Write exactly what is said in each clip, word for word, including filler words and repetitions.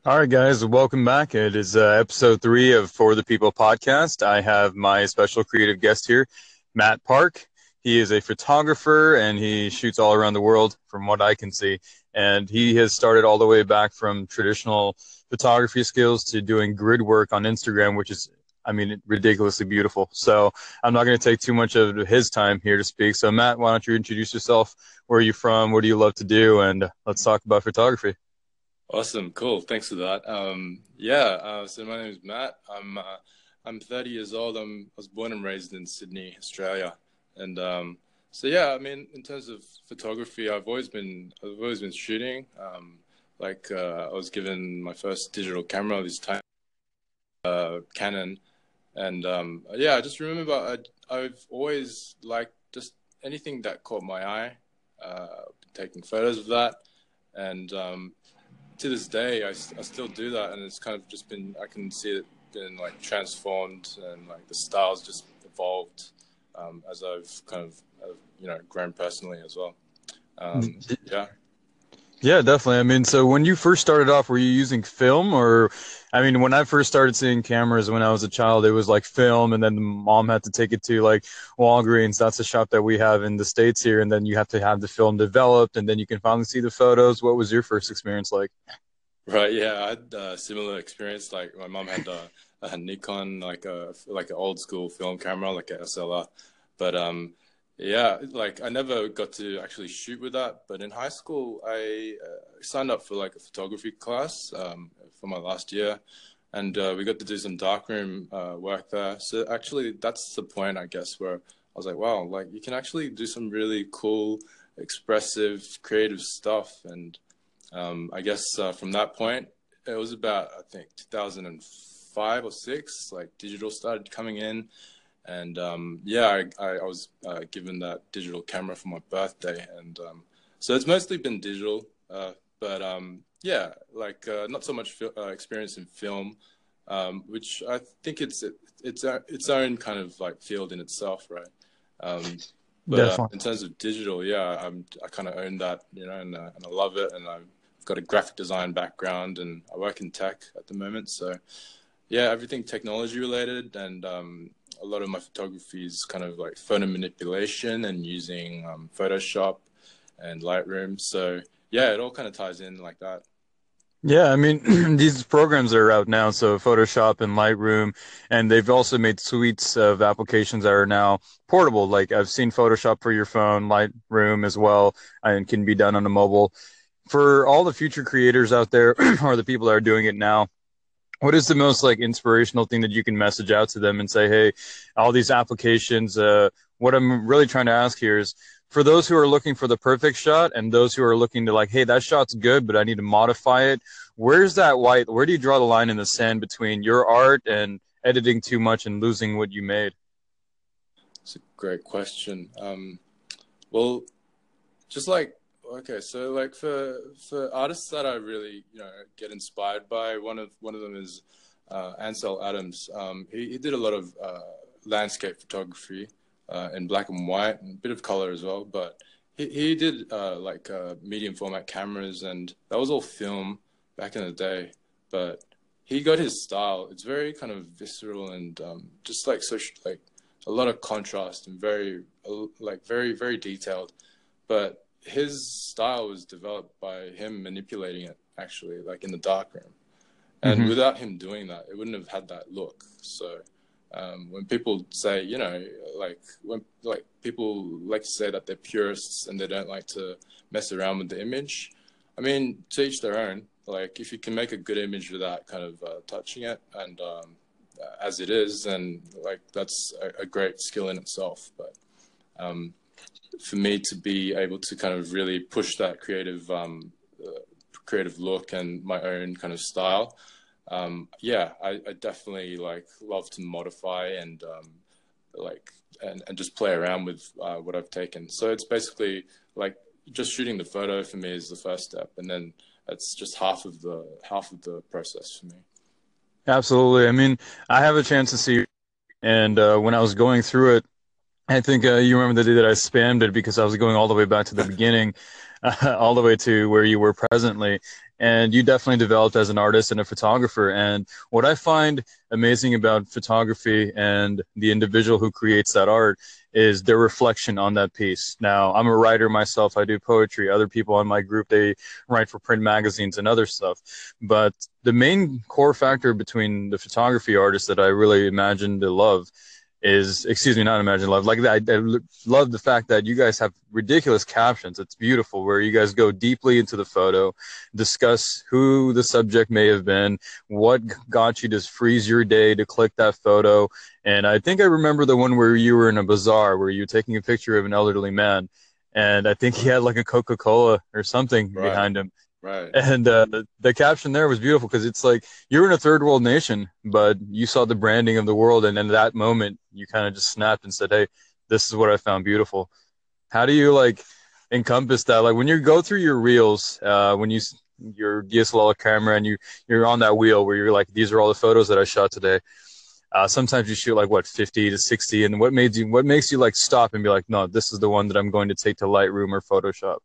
All right, guys, welcome back. It is uh, episode three of For the People podcast. I have my special creative guest here, Matt Park. He is a photographer and he shoots all around the world, from what I can see. And he has started all the way back from traditional photography skills to doing grid work on Instagram, which is, I mean, ridiculously beautiful. So I'm not going to take too much of his time here to speak. So, Matt, why don't you introduce yourself? Where are you from? What do you love to do? And let's talk about photography. Awesome, cool. Thanks for that. Um, yeah, uh, so my name is Matt. I'm uh, I'm thirty years old. I'm I was born and raised in Sydney, Australia, and um, so yeah, I mean, in terms of photography, I've always been I've always been shooting. Um, like uh, I was given my first digital camera this time, uh, Canon, and um, yeah, I just remember I I've always liked just anything that caught my eye. Uh, taking photos of that, and um, to this day, I, I still do that, and it's kind of just been, I can see it been like transformed, and like the style's just evolved um, as I've kind of, uh, you know, grown personally as well. Um, yeah. Yeah, definitely. I mean, so when you first started off, were you using film or, I mean, when I first started seeing cameras when I was a child, it was like film, and then the mom had to take it to like Walgreens. That's a shop that we have in the States here, and then you have to have the film developed, and then you can finally see the photos. What was your first experience like? Right. Yeah. I had a similar experience. Like my mom had a, a Nikon, like a, like an old school film camera, like a S L R. But, um, yeah, like I never got to actually shoot with that. But in high school, I uh, signed up for like a photography class um, for my last year, and uh, we got to do some darkroom uh, work there. So actually, that's the point, I guess, where I was like, wow, like you can actually do some really cool, expressive, creative stuff. And um, I guess uh, from that point, it was about I think two thousand five or six, like digital started coming in, and um, yeah, I, I, I was uh, given that digital camera for my birthday, and um, so it's mostly been digital. Uh, but um, yeah, like uh, not so much fil- uh, experience in film, um, which I think it's it, it's a, its own kind of like field in itself, right? Um, but uh, Definitely. in terms of digital, yeah, I'm I kind of own that, you know, and uh, and I love it, and I've got a graphic design background, and I work in tech at the moment, so yeah, everything technology related, and um, a lot of my photography is kind of like photo manipulation and using um, Photoshop and Lightroom. So yeah, it all kind of ties in like that. Yeah, I mean, these programs are out now, so Photoshop and Lightroom, and they've also made suites of applications that are now portable. Like I've seen Photoshop for your phone, Lightroom as well, and can be done on a mobile. For all the future creators out there, or the people that are doing it now, what is the most like inspirational thing that you can message out to them and say, hey, all these applications, uh, what I'm really trying to ask here is for those who are looking for the perfect shot and those who are looking to like, hey, that shot's good, but I need to modify it. Where's that white? Where do you draw the line in the sand between your art and editing too much and losing what you made? It's a great question. Um, well, just like okay, so like for for artists that I really you know get inspired by, one of one of them is uh, Ansel Adams. Um, he, he did a lot of uh, landscape photography uh, in black and white and a bit of color as well, but he he did uh, like uh, medium format cameras, and that was all film back in the day. But he got his style. It's very kind of visceral and um, just like so like a lot of contrast and very uh, like very very detailed, but his style was developed by him manipulating it actually like in the darkroom, and Mm-hmm. without him doing that it wouldn't have had that look. So um, when people say, you know, like when like people like to say that they're purists and they don't like to mess around with the image, I mean, to each their own. Like if you can make a good image without kind of uh, touching it and um, as it is, then like that's a, a great skill in itself. But um, for me to be able to kind of really push that creative um, uh, creative look and my own kind of style. Um, yeah, I, I definitely like love to modify and um, like and, and just play around with uh, what I've taken. So it's basically like just shooting the photo for me is the first step, and then it's just half of the half of the process for me. Absolutely. I mean, I have a chance to see, and uh, when I was going through it, I think uh, you remember the day that I spammed it because I was going all the way back to the beginning, uh, all the way to where you were presently. And you definitely developed as an artist and a photographer. And what I find amazing about photography and the individual who creates that art is their reflection on that piece. Now, I'm a writer myself. I do poetry. Other people on my group, they write for print magazines and other stuff. But the main core factor between the photography artist that I really imagine to love is, excuse me, not imagine love. Like I, I love the fact that you guys have ridiculous captions. It's beautiful where you guys go deeply into the photo, discuss who the subject may have been, what got you to freeze your day to click that photo. And I think I remember the one where you were in a bazaar where you were taking a picture of an elderly man. And I think he had like a Coca-Cola or something Right, behind him. right. And uh, the, the caption there was beautiful because it's like you're in a third world nation, but you saw the branding of the world, and in that moment, you kind of just snapped and said, "Hey, this is what I found beautiful." How do you like encompass that? Like when you go through your reels, uh, when you your D S L R camera and you you're on that wheel where you're like, "These are all the photos that I shot today." Uh, sometimes you shoot like what fifty to sixty, and what made you what makes you like stop and be like, "No, this is the one that I'm going to take to Lightroom or Photoshop."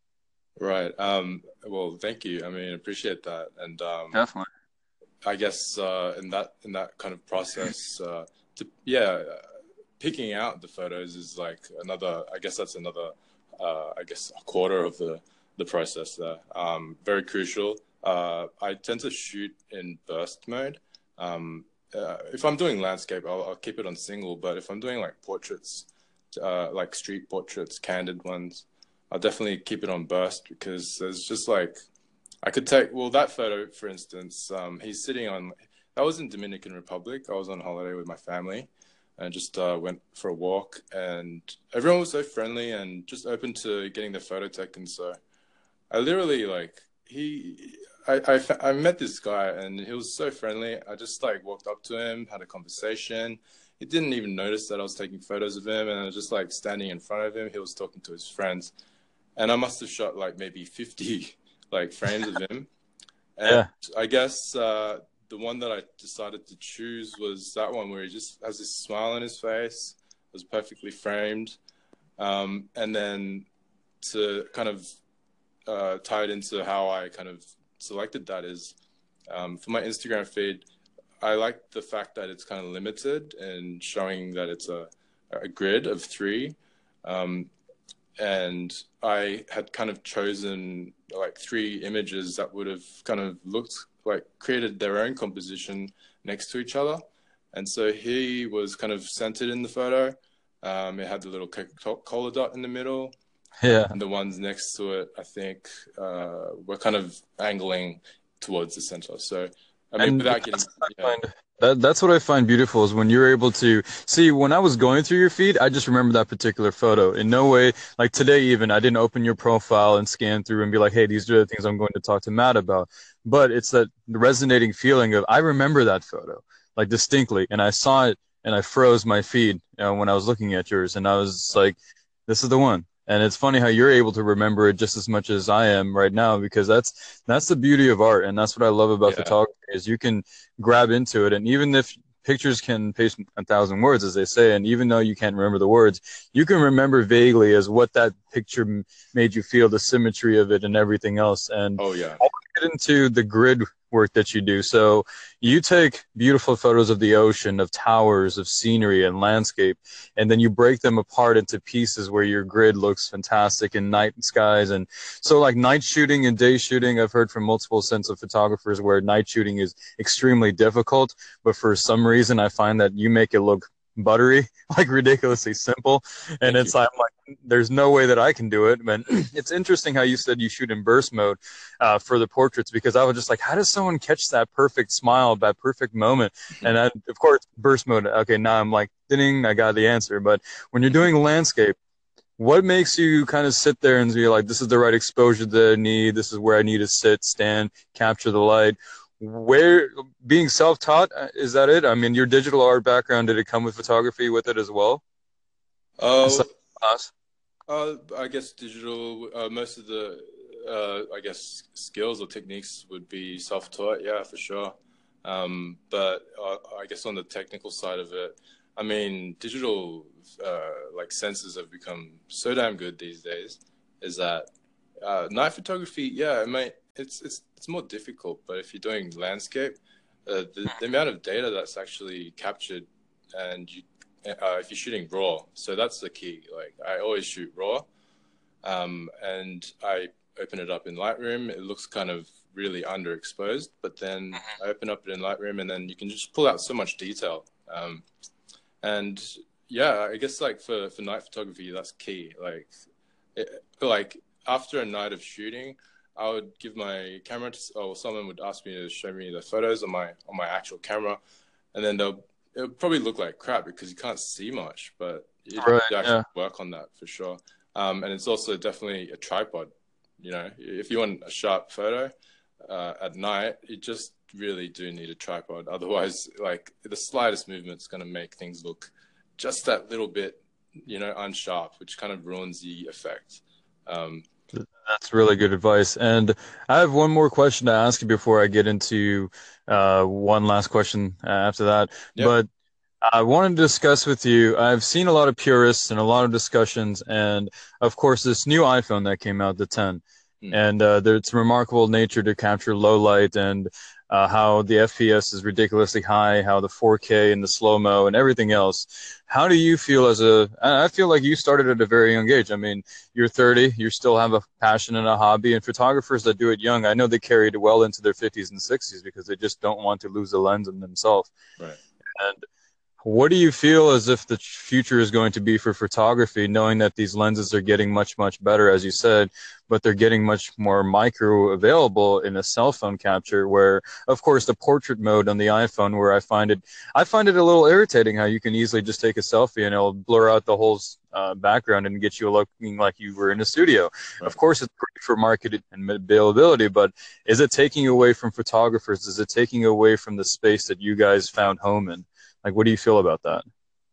Right. Um, well, thank you. I mean, appreciate that. And um, Definitely. I guess uh, in that in that kind of process, uh, to, yeah, uh, picking out the photos is like another. I guess that's another. Uh, I guess a quarter of the the process there. Um, very crucial. Uh, I tend to shoot in burst mode. Um, uh, if I'm doing landscape, I'll, I'll keep it on single. But if I'm doing like portraits, uh, like street portraits, candid ones, I'll definitely keep it on burst because there's just like I could take well that photo for instance. Um, he's sitting on that was in Dominican Republic. I was on holiday with my family and just uh, went for a walk, and everyone was so friendly and just open to getting the photo taken. So I literally like he. I, I, I met this guy and he was so friendly. I just like walked up to him, had a conversation. He didn't even notice that I was taking photos of him, and I was just like standing in front of him. He was talking to his friends, and I must have shot like maybe fifty like frames of him. And Yeah. I guess uh, the one that I decided to choose was that one where he just has this smile on his face, was perfectly framed. Um, and then to kind of uh, tie it into how I kind of selected that is um, for my Instagram feed, I like the fact that it's kind of limited and showing that it's a, a grid of three. Um, and I had kind of chosen like three images that would have kind of looked like created their own composition next to each other. And so he was kind of centered in the photo. Um, it had the little Coca-Cola dot in the middle. Yeah. And the ones next to it, I think, uh, were kind of angling towards the center. So, I mean, And without getting, that's what I yeah, find that that's what I find beautiful is when you're able to see when I was going through your feed, I just remember that particular photo. In no way, like today even, I didn't open your profile and scan through and be like, hey, these are the things I'm going to talk to Matt about. But it's that resonating feeling of I remember that photo like distinctly, and I saw it and I froze my feed uh, when I was looking at yours, and I was like, this is the one. And it's funny how you're able to remember it just as much as I am right now because that's that's the beauty of art, and that's what I love about yeah, photography is you can grab into it, and even if pictures can paste a thousand words, as they say, and even though you can't remember the words, you can remember vaguely as what that picture made you feel, the symmetry of it, and everything else. And oh yeah, I want to get into the grid work that you do. So you take beautiful photos of the ocean, of towers, of scenery and landscape, and then you break them apart into pieces where your grid looks fantastic in night skies. And so like night shooting and day shooting, I've heard from multiple sets of photographers where night shooting is extremely difficult, but for some reason I find that you make it look buttery, like ridiculously simple. And thank you. it's like, I'm like, there's no way that I can do it. But it's interesting how you said you shoot in burst mode uh, for the portraits because I was just like, how does someone catch that perfect smile, that perfect moment? And I, of course, burst mode. Okay, now I'm like, ding, I got the answer. But when you're doing landscape, what makes you kind of sit there and be like, this is the right exposure that I need. This is where I need to sit, stand, capture the light. Where being self-taught, uh, is that it? I mean, your digital art background, did it come with photography with it as well? Oh, Aside from class? uh, I guess digital. Uh, most of the, uh, I guess, skills or techniques would be self-taught. Yeah, for sure. Um, but uh, I guess on the technical side of it. I mean, digital uh, like sensors have become so damn good these days. Is that uh, night photography? Yeah, it might. It's it's it's more difficult, but if you're doing landscape, uh, the the amount of data that's actually captured, and you uh, if you're shooting raw, so that's the key. Like I always shoot raw, um, and I open it up in Lightroom. It looks kind of really underexposed, but then I open up it in Lightroom, and then you can just pull out so much detail. Um, and yeah, I guess like for, for night photography, that's key. Like, it, like after a night of shooting, I would give my camera to, or someone would ask me to show me the photos on my on my actual camera, and then they'll it'll probably look like crap because you can't see much, but you have Right. to actually Yeah. work on that for sure. Um, and it's also definitely a tripod. You know, if you want a sharp photo uh, at night, you just really do need a tripod. Otherwise, like the slightest movement's going to make things look just that little bit, you know, unsharp, which kind of ruins the effect. Um, That's really good advice. And I have one more question to ask you before I get into uh, one last question uh, after that. yeah. But I wanted to discuss with you. I've seen a lot of purists and a lot of discussions, and of course, this new iPhone that came out, the ten, Mm. and uh, there, it's remarkable nature to capture low light and uh, how the F P S is ridiculously high, how the four K and the slow mo and everything else. How do you feel as a? I feel like you started at a very young age. I mean, you're thirty, you still have a passion and a hobby, and photographers that do it young, I know they carry it well into their fifties and sixties because they just don't want to lose the lens in themselves. Right. And what do you feel as if the future is going to be for photography, knowing that these lenses are getting much, much better, as you said, but they're getting much more micro available in a cell phone capture where, of course, the portrait mode on the iPhone, where I find it, I find it a little irritating how you can easily just take a selfie and it'll blur out the whole uh, background and get you looking like you were in a studio. Right. Of course, it's great for market and availability, but is it taking away from photographers? Is it taking away from the space that you guys found home in? Like, what do you feel about that?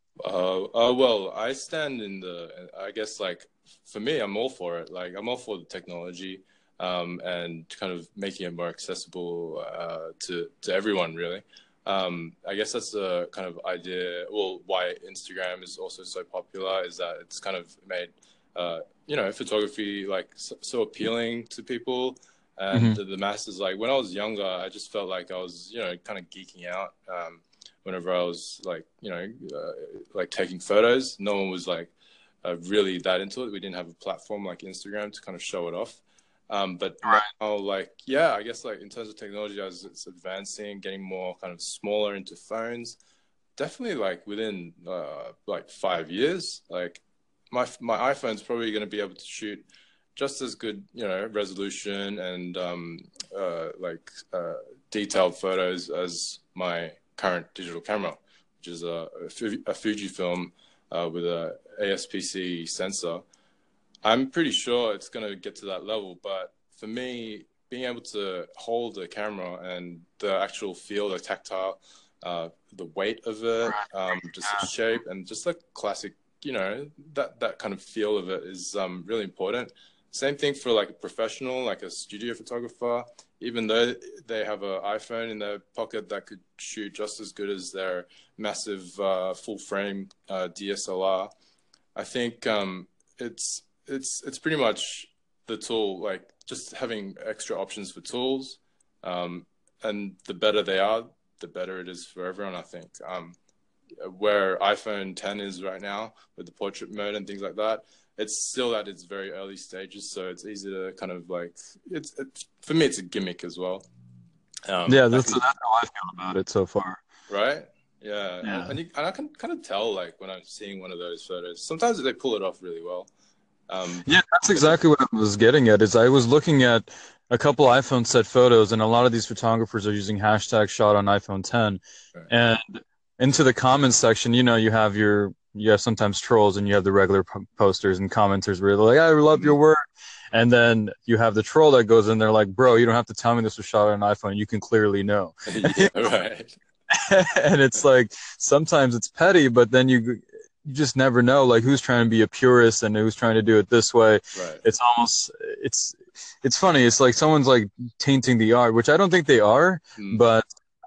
Uh, uh, well, I stand in the, I guess, like, for me, I'm all for it. Like, I'm all for the technology um, and kind of making it more accessible uh, to, to everyone, really. Um, I guess that's the kind of idea, well, why Instagram is also so popular is that it's kind of made, uh, you know, photography, like, so, so appealing to people and Mm-hmm. the, the masses. Like, when I was younger, I just felt like I was, you know, kind of geeking out. Um, whenever I was like, you know, uh, like taking photos, no one was like uh, really that into it. We didn't have a platform like Instagram to kind of show it off. Um, but Right. now, like, yeah, I guess like in terms of technology, as it's advancing, getting more kind of smaller into phones, definitely like within uh, like five years, like my my iPhone's probably going to be able to shoot just as good, you know, resolution and um, uh, like uh, detailed photos as my current digital camera, which is a, a Fujifilm uh, with a A S P C sensor. I'm pretty sure it's going to get to that level, but for me, being able to hold the camera and the actual feel, the tactile, uh, the weight of it, um, just the shape, and just the classic, you know, that that kind of feel of it is um, really important. Same thing for like a professional, like a studio photographer. Even though they have an iPhone in their pocket that could shoot just as good as their massive uh, full frame uh, D S L R, I think um, it's it's it's pretty much the tool. Like just having extra options for tools, um, and the better they are, the better it is for everyone. I think um, where iPhone ten is right now with the portrait mode and things like that, it's still at its very early stages, so it's easy to kind of like it's, it's for me it's a gimmick as well. Um, Yeah, I that's, can, that's how I feel about it so far. right? Yeah, Yeah. and, and, you, and I can kind of tell like when I'm seeing one of those photos. Sometimes they pull it off really well. Um, Yeah, that's exactly what I was getting at. Is I was looking at a couple iPhone set photos, and a lot of these photographers are using hashtag shot on iPhone ten. right. And into the comments section, you know, you have your you have sometimes trolls, and you have the regular p- posters and commenters where they're like, "I love your work," and then you have the troll that goes in there like, "Bro, you don't have to tell me this was shot on an iPhone. You can clearly know." Yeah, right. And it's like sometimes it's petty, but then you you just never know like who's trying to be a purist and who's trying to do it this way. Right. It's almost it's it's funny. It's like someone's like tainting the art, which I don't think they are, Mm. but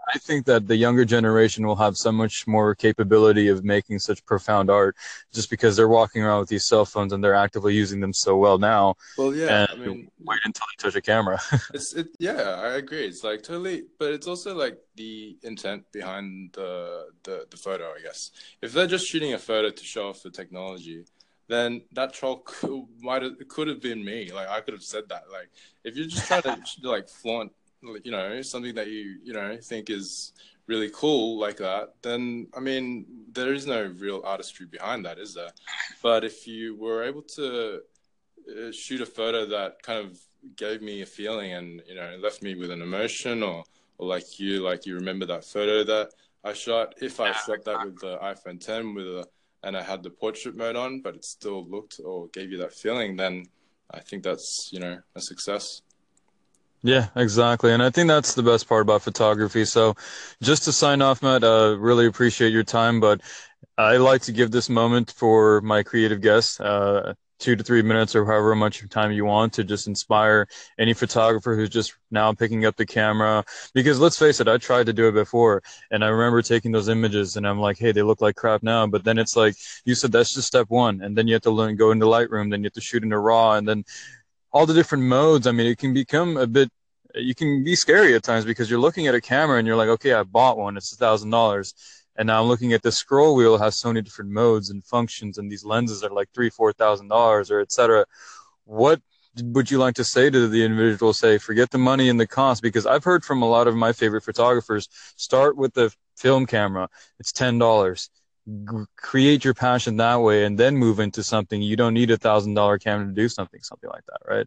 I think that the younger generation will have so much more capability of making such profound art just because they're walking around with these cell phones and they're actively using them so well now. Well, yeah, And I mean, wait until they touch a camera. it's it. Yeah, I agree. It's like totally, but it's also like the intent behind the the the photo, I guess. If they're just shooting a photo to show off the technology, then that troll could, might have, could have been me. Like I could have said that. Like if you're just trying to like flaunt, you know, something that you you know think is really cool like that, then I mean, there is no real artistry behind that, is there? But if you were able to uh, shoot a photo that kind of gave me a feeling and you know left me with an emotion, or or like you like you remember that photo that I shot, if I shot that with the iPhone ten with a and I had the portrait mode on but it still looked or gave you that feeling, then I think that's you know a success. Yeah, exactly. And I think that's the best part about photography. So just to sign off, Matt, uh, really appreciate your time, but I like to give this moment for my creative guests, uh, two to three minutes or however much time you want to just inspire any photographer who's just now picking up the camera. Because let's face it, I tried to do it before and I remember taking those images and I'm like, hey, they look like crap now. But then it's like you said, that's just step one. And then you have to learn, go into Lightroom, then you have to shoot into RAW, and then all the different modes. I mean, it can become a bit, you can be scary at times because you're looking at a camera and you're like, okay, I bought one, it's a thousand dollars. And now I'm looking at the scroll wheel, it has so many different modes and functions, and these lenses are like three, four thousand dollars, or et cetera. What would you like to say to the individual? Say, forget the money and the cost, because I've heard from a lot of my favorite photographers, start with the film camera. It's ten dollars. Create your passion that way, and then move into something. You don't need a thousand dollar camera to do something, something like that, right?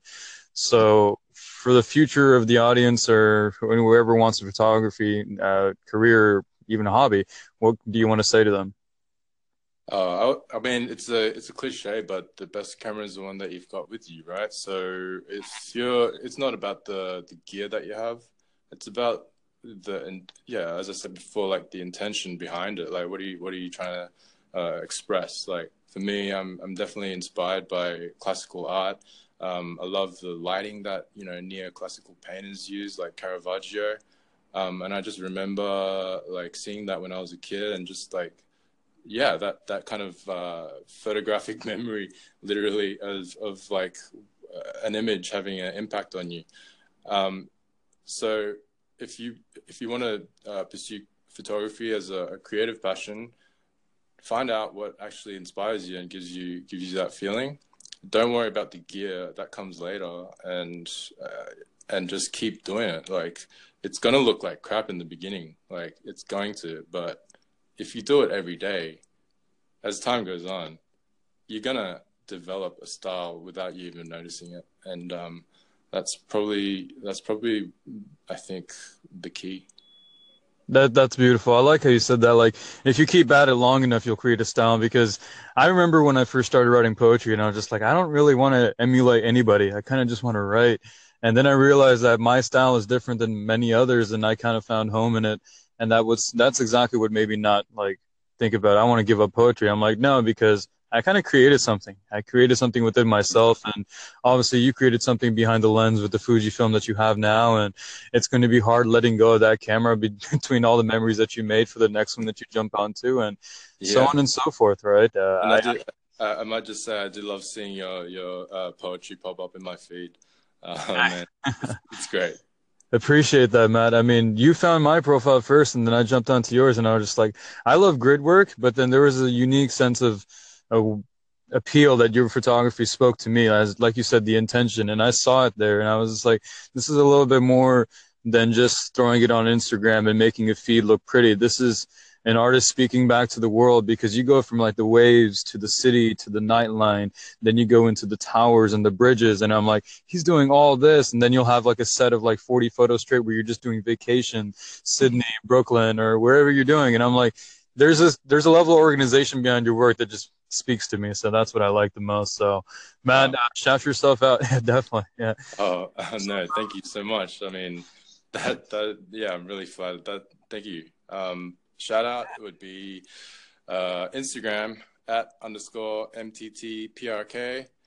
So for the future of the audience or whoever wants a photography uh, career, even a hobby, what do you want to say to them? Uh, I, I mean, it's a it's a cliche, but the best camera is the one that you've got with you, right? So if you're, it's not about the the gear that you have, it's about the and yeah, as I said before, like the intention behind it. Like, what are you what are you trying to uh, express? Like for me, I'm I'm definitely inspired by classical art. Um, I love the lighting that you know neoclassical painters use, like Caravaggio. Um, and I just remember like seeing that when I was a kid, and just like yeah, that that kind of uh, photographic memory, literally, of of like uh, an image having an impact on you. Um, so if you if you want to uh, pursue photography as a, a creative passion, find out what actually inspires you and gives you gives you that feeling. Don't worry about the gear, that comes later, and uh, and just keep doing it. Like it's gonna look like crap in the beginning, like it's going to, but if you do it every day, as time goes on, you're gonna develop a style without you even noticing it, and um, that's probably that's probably I think the key. That that's beautiful. I like how you said that. Like, if you keep at it long enough, you'll create a style. Because I remember when I first started writing poetry, and I was just like, I don't really want to emulate anybody. I kind of just want to write. And then I realized that my style is different than many others, and I kind of found home in it. And that was that's exactly what made me not like think about, I want to give up poetry. I'm like, no, because I kind of created something. I created something within myself, and obviously you created something behind the lens with the Fujifilm that you have now, and it's going to be hard letting go of that camera be- between all the memories that you made for the next one that you jump onto, and so Yeah, on and so forth, right? Uh, and I I do. I, I might just say I do love seeing your your uh, poetry pop up in my feed. Um, and it's, it's great. appreciate that, Matt. I mean, you found my profile first, and then I jumped onto yours, and I was just like, I love grid work, but then there was a unique sense of uh, appeal that your photography spoke to me, as like you said, the intention, and I saw it there, and I was just like, this is a little bit more than just throwing it on Instagram and making a feed look pretty. This is an artist speaking back to the world, because you go from like the waves to the city to the nightline, then you go into the towers and the bridges, and I'm like, he's doing all this, and then you'll have like a set of like forty photos straight where you're just doing vacation, Sydney, Brooklyn, or wherever you're doing, and I'm like, there's a there's a level of organization behind your work that just speaks to me. So that's what I like the most. So, Matt, Wow. uh, shout yourself out. Yeah, definitely. Yeah. Oh no, thank you so much. I mean, that that yeah, I'm really flattered. That thank you. Um, shout out would be uh, Instagram at underscore M T T P R K.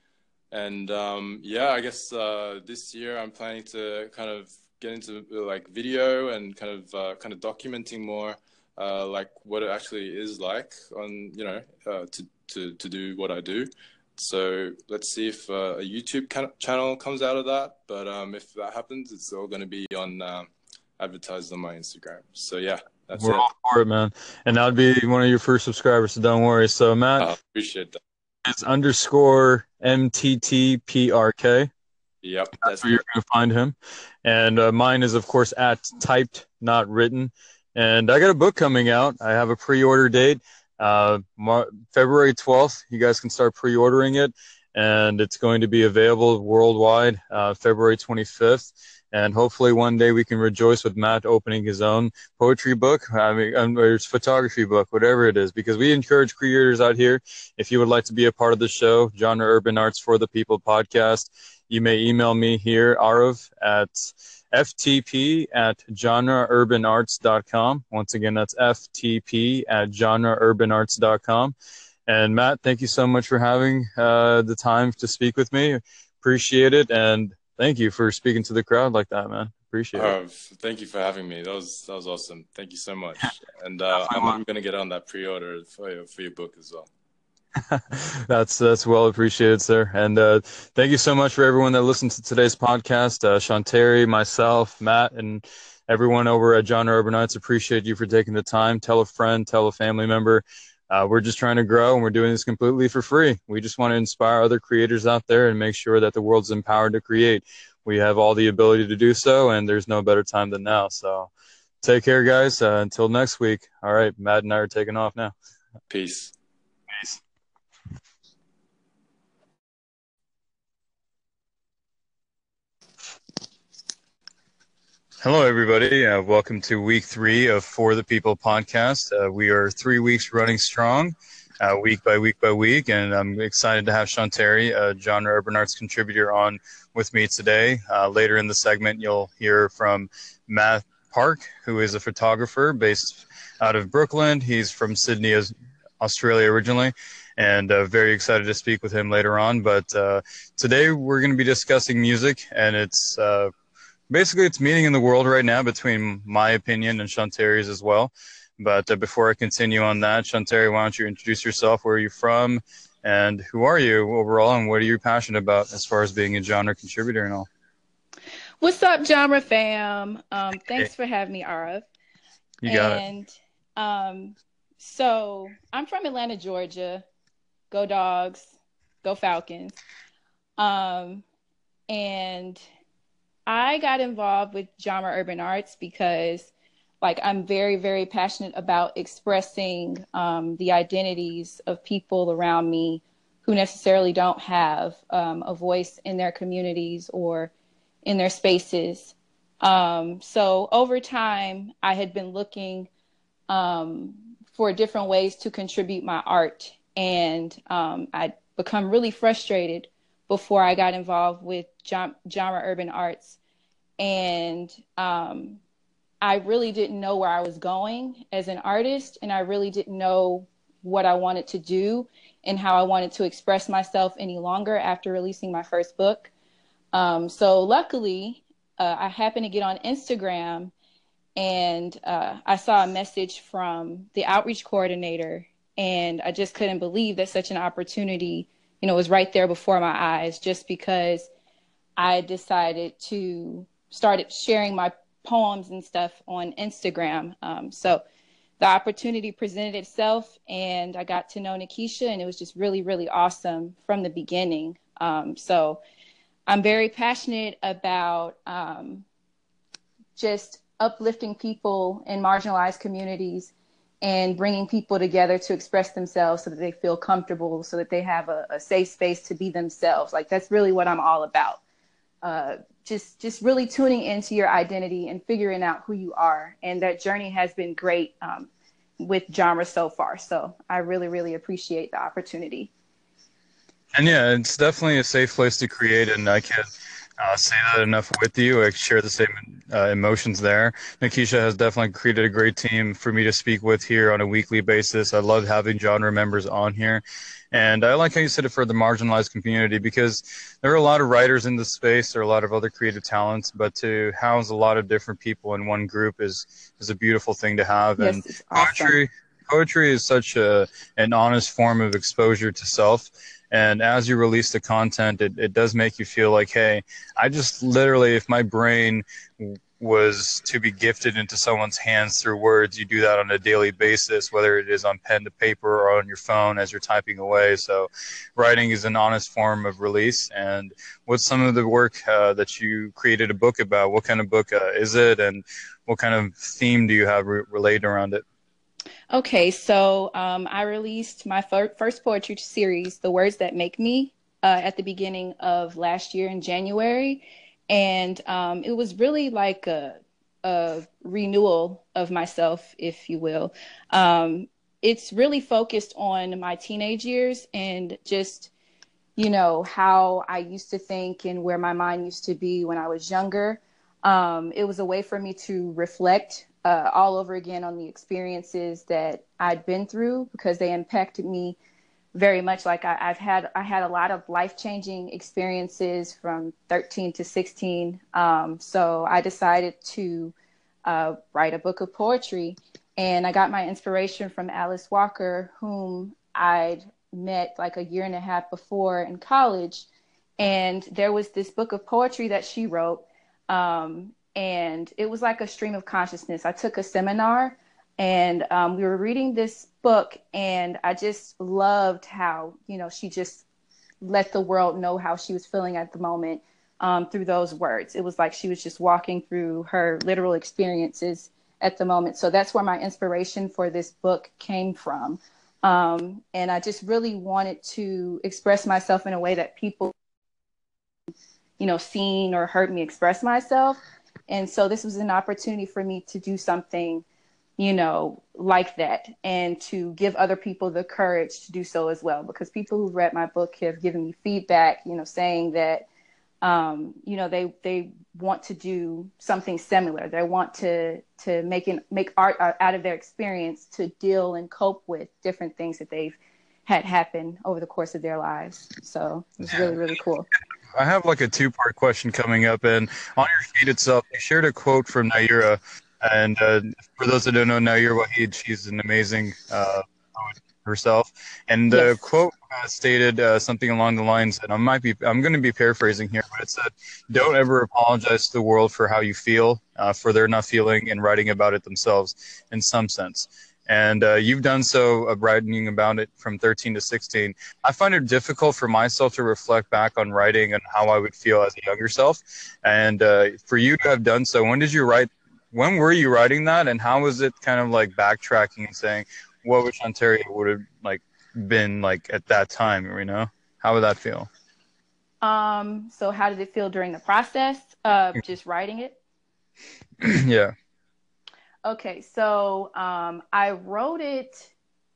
And um, yeah, I guess uh, this year I'm planning to kind of get into like video and kind of uh, kind of documenting more uh, like what it actually is like on you know uh, to to to do what I do. So let's see if uh, a YouTube can- channel comes out of that. But um, if that happens, it's all going to be on um, advertised on my Instagram. So yeah, that's We're it. all for it, man. And I'd be one of your first subscribers, so don't worry. So Matt I uh, appreciate that. is underscore M T T P R K. Yep, That's that's where you're correct. going to find him. And uh, mine is, of course, at typed, not written. And I got a book coming out. I have a pre-order date, uh, Mar- February twelfth. You guys can start pre-ordering it. And it's going to be available worldwide uh, February twenty-fifth. And hopefully one day we can rejoice with Matt opening his own poetry book, I mean, um, or his photography book, whatever it is, because we encourage creators out here. If you would like to be a part of the show, Genre Urban Arts for the People podcast, you may email me here, Arav, at f t p at genre urban arts dot com. Once again, that's f t p at genre urban arts dot com. And Matt, thank you so much for having uh, the time to speak with me. Appreciate it. And thank you for speaking to the crowd like that, man. Appreciate it. Uh, thank you for having me. That was that was awesome. Thank you so much. And uh, I'm I'm gonna get on that pre-order for your, for your book as well. that's that's well appreciated, sir. And uh, thank you so much for everyone that listened to today's podcast. Uh, Shantari, myself, Matt, and everyone over at Genre Urban Arts, appreciate you for taking the time. Tell a friend, tell a family member. Uh, we're just trying to grow, and we're doing this completely for free. We just want to inspire other creators out there and make sure that the world's empowered to create. We have all the ability to do so, and there's no better time than now. So take care, guys. Uh, until next week. All right, Matt and I are taking off now. Peace. Peace. Hello, everybody. Uh, welcome to week three of For the People podcast. Uh, we are three weeks running strong, uh, week by week by week, and I'm excited to have Shantari, a Genre Urban Arts contributor, on with me today. Uh, later in the segment, you'll hear from Matt Park, who is a photographer based out of Brooklyn. He's from Sydney, Australia originally, and uh, very excited to speak with him later on. But uh, today we're going to be discussing music, and it's uh, basically it's meeting in the world right now between my opinion and Shantari's as well. But uh, before I continue on that, Shantari, why don't you introduce yourself? Where are you from? And who are you overall? And what are you passionate about as far as being a genre contributor and all? What's up, Genre fam? Um, thanks Hey, for having me, Arav. you got it. And um, so I'm from Atlanta, Georgia. Go Dogs, go Falcons. Um, and I got involved with Genre Urban Arts because, like, I'm very, very passionate about expressing um, the identities of people around me who necessarily don't have um, a voice in their communities or in their spaces. Um, so over time, I had been looking um, for different ways to contribute my art. And um, I'd become really frustrated before I got involved with Genre Urban Arts. And um, I really didn't know where I was going as an artist. And I really didn't know what I wanted to do and how I wanted to express myself any longer after releasing my first book. Um, so luckily, uh, I happened to get on Instagram, and uh, I saw a message from the outreach coordinator, and I just couldn't believe that such an opportunity, you know, was right there before my eyes, just because I decided to start sharing my poems and stuff on Instagram. Um, so the opportunity presented itself, and I got to know Nikisha, and it was just really, really awesome from the beginning. Um, so I'm very passionate about um, just uplifting people in marginalized communities and bringing people together to express themselves so that they feel comfortable, so that they have a, a safe space to be themselves. Like, that's really what I'm all about. Uh, just, just really tuning into your identity and figuring out who you are. And that journey has been great um, with genre so far. So I really, really appreciate the opportunity. And yeah, it's definitely a safe place to create, and I can't uh, say that enough with you. I share the same uh, emotions there. Nikisha has definitely created a great team for me to speak with here on a weekly basis. I love having genre members on here. And I like how you said it for the marginalized community, because there are a lot of writers in this space. There are a lot of other creative talents, but to house a lot of different people in one group is is a beautiful thing to have. And Yes, it's awesome. poetry poetry is such a an honest form of exposure to self. And as you release the content, it, it does make you feel like, hey, I just literally, if my brain was to be gifted into someone's hands through words, you do that on a daily basis, whether it is on pen to paper or on your phone as you're typing away. So writing is an honest form of release. And what's some of the work uh, that you created a book about? What kind of book uh, is it? And what kind of theme do you have re- relayed around it? Okay, so um, I released my fir- first poetry series, The Words That Make Me, uh, at the beginning of last year in January. And um, it was really like a, a renewal of myself, if you will. Um, it's really focused on my teenage years and just, you know, how I used to think and where my mind used to be when I was younger. Um, it was a way for me to reflect uh, all over again on the experiences that I'd been through, because they impacted me very much. Like I, I've had, I had a lot of life-changing experiences from thirteen to sixteen. Um, so I decided to uh, write a book of poetry, and I got my inspiration from Alice Walker, whom I'd met like a year and a half before in college. And there was this book of poetry that she wrote. Um, and it was like a stream of consciousness. I took a seminar, and um, we were reading this book, and I just loved how, you know, she just let the world know how she was feeling at the moment um, through those words. It was like she was just walking through her literal experiences at the moment. So that's where my inspiration for this book came from. Um, and I just really wanted to express myself in a way that people, you know, seen or heard me express myself. And so this was an opportunity for me to do something, you know, like that, and to give other people the courage to do so as well. Because people who've read my book have given me feedback, you know, saying that, um, you know, they they want to do something similar. They want to to make an, make art out of their experience to deal and cope with different things that they've had happen over the course of their lives. So it was really, really cool. I have like a two-part question coming up, and on your feed itself, you shared a quote from Naira. And uh, for those that don't know Naira Wahid, she's an amazing uh, poet herself. And the Yes. quote uh, stated uh, something along the lines, and I might be, I'm going to be paraphrasing here, but it said, "Don't ever apologize to the world for how you feel, uh, for they're not feeling and writing about it themselves, in some sense." And uh, you've done so, uh, writing about it from thirteen to sixteen. I find it difficult for myself to reflect back on writing and how I would feel as a younger self. And uh, for you to have done so, when did you write? When were you writing that, and how was it kind of like backtracking and saying, what wish Ontario would have like been like at that time? You know, how would that feel? Um, so how did it feel during the process of just writing it? Yeah. Okay, so um, I wrote it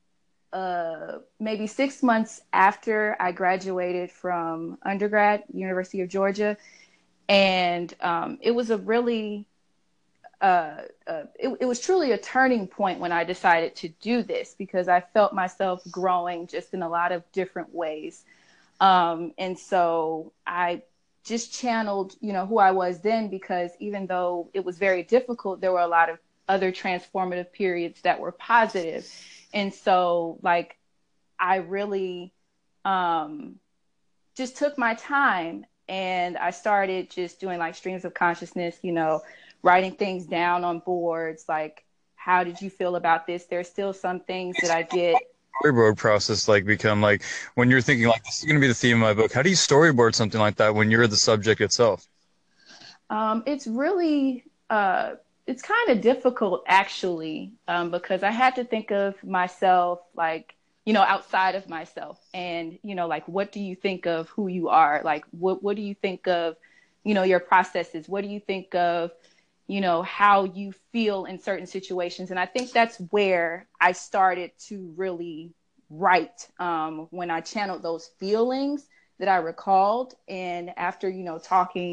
uh, maybe six months after I graduated from undergrad, University of Georgia. And um, it was a really, uh, uh, it, it was truly a turning point when I decided to do this, because I felt myself growing just in a lot of different ways. Um, and so I just channeled, you know, who I was then, because even though it was very difficult, there were a lot of other transformative periods that were positive. And so like, I really um, just took my time, and I started just doing like streams of consciousness, you know, writing things down on boards. Like, how did you feel about this? There's still some things that I get. Storyboard process like become like when you're thinking like this is going to be the theme of my book? How do you storyboard something like that when you're the subject itself? Um, it's really, uh, it's kind of difficult actually, um, because I had to think of myself like, you know, outside of myself, and, you know, like, what do you think of who you are? Like, what, what do you think of, you know, your processes? What do you think of, you know, how you feel in certain situations? And I think that's where I started to really write, um, when I channeled those feelings that I recalled. And after, you know, talking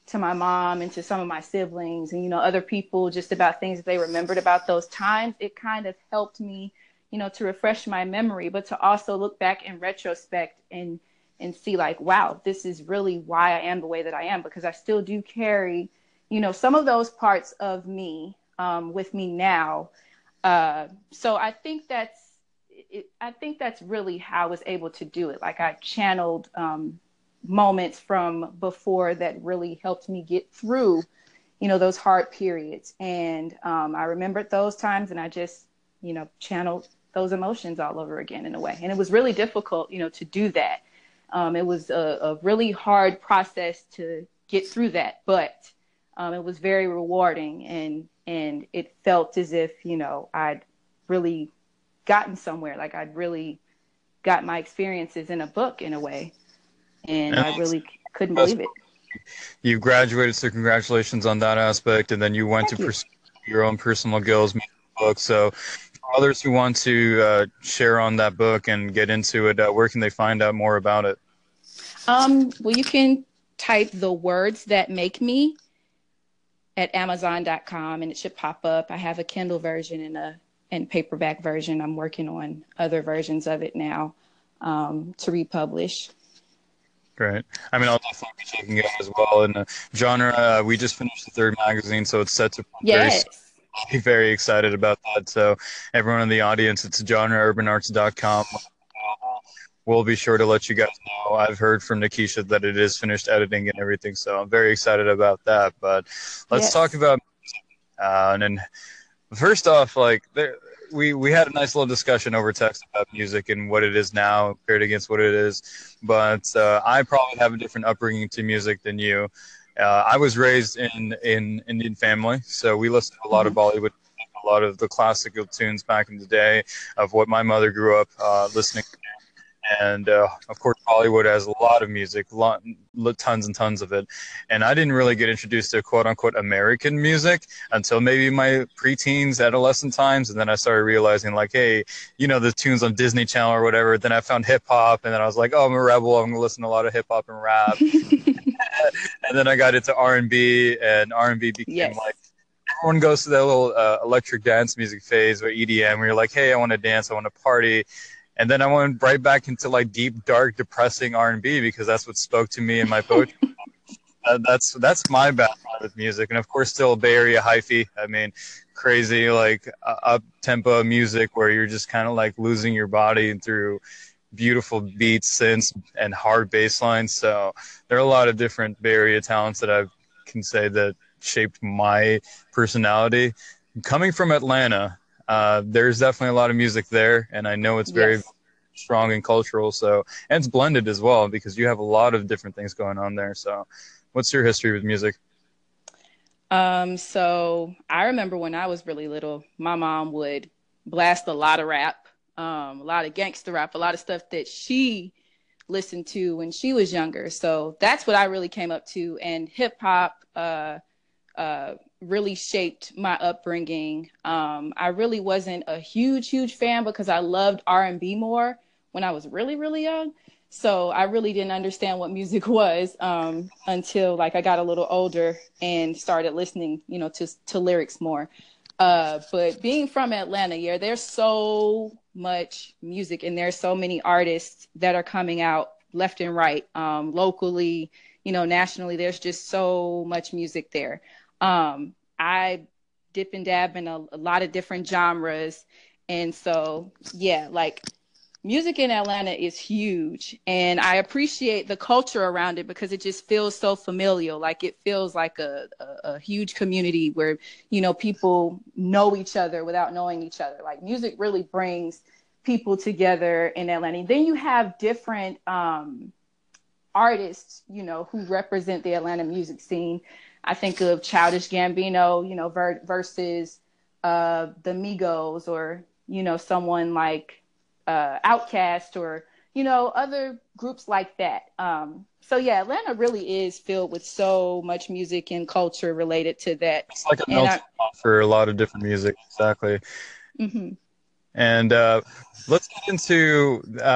to my mom and to some of my siblings and, you know, other people just about things that they remembered about those times, it kind of helped me, you know, to refresh my memory, but to also look back in retrospect and, and see like, wow, this is really why I am the way that I am, because I still do carry, you know, some of those parts of me um, with me now. Uh, so I think that's, it, I think that's really how I was able to do it. Like I channeled um, moments from before that really helped me get through, you know, those hard periods. And um, I remembered those times and I just, you know, channeled those emotions all over again in a way. And it was really difficult, you know, to do that. Um, it was a, a really hard process to get through that, but um, it was very rewarding, and, and it felt as if, you know, I'd really gotten somewhere. Like I'd really got my experiences in a book in a way. And And I really couldn't believe it. you graduated, so congratulations on that aspect. And then you went Thank to you. pursue your own personal goals book. So for others who want to uh, share on that book and get into it, uh, where can they find out more about it? Um, well, you can type The Words That Make Me at amazon dot com and it should pop up. I have a Kindle version and a and paperback version. I'm working on other versions of it now um, to republish. Great. I mean, I'll definitely be checking it out as well. And uh, genre, uh, we just finished the third magazine, so it's set to print very soon. Yes. I'll be very excited about that. So everyone in the audience, it's genre urban arts dot com. We'll be sure to let you guys know. I've heard from Nikisha that it is finished editing and everything, so I'm very excited about that. But let's Yes. talk about uh, and then first off, like there, we we had a nice little discussion over text about music and what it is now compared against what it is. But uh, I probably have a different upbringing to music than you. Uh, I was raised in in Indian family, so we listened to a lot of Mm-hmm. Bollywood, a lot of the classical tunes back in the day of what my mother grew up uh, listening to. And uh, of course, Bollywood has a lot of music, lot, tons and tons of it. And I didn't really get introduced to quote unquote American music until maybe my preteens, adolescent times. And then I started realizing, like, hey, you know, the tunes on Disney Channel or whatever. Then I found hip hop, and then I was like, oh, I'm a rebel. I'm going to listen to a lot of hip hop and rap. And then I got into R and B, and R and B became Yes. like, everyone goes to that little uh, electric dance music phase or E D M where you're like, hey, I want to dance, I want to party. And then I went right back into like deep, dark, depressing R and B because that's what spoke to me in my poetry. uh, that's that's my background with music, and of course, still Bay Area hyphy. I mean, crazy like uh, up tempo music where you're just kind of like losing your body through beautiful beats, synths, and hard bass lines. So there are a lot of different Bay Area talents that I can say that shaped my personality. Coming from Atlanta, uh, there's definitely a lot of music there, and I know it's very Yes. strong and cultural. So, and it's blended as well because you have a lot of different things going on there. So, what's your history with music? Um, so I remember when I was really little, my mom would blast a lot of rap, um, a lot of gangster rap, a lot of stuff that she listened to when she was younger. So that's what I really came up to. And hip hop uh, uh, really shaped my upbringing. Um, I really wasn't a huge, huge fan because I loved R and B more when I was really, really young. So I really didn't understand what music was um, until like I got a little older and started listening, you know, to to lyrics more. Uh, but being from Atlanta, yeah, there's so much music and there's so many artists that are coming out left and right, um, locally, you know, nationally. There's just so much music there. Um, I dip and dab in a, a lot of different genres. And so, yeah, like music in Atlanta is huge, and I appreciate the culture around it because it just feels so familial. Like it feels like a, a, a huge community where, you know, people know each other without knowing each other. Like music really brings people together in Atlanta. Then you have different um, artists, you know, who represent the Atlanta music scene. I think of Childish Gambino, you know, ver- versus uh, the Migos, or, you know, someone like uh, Outkast, or, you know, other groups like that. Um, so, yeah, Atlanta really is filled with so much music and culture related to that. It's like a And melting I, pot for a lot of different music, exactly. mm-hmm. And uh, let's get into uh,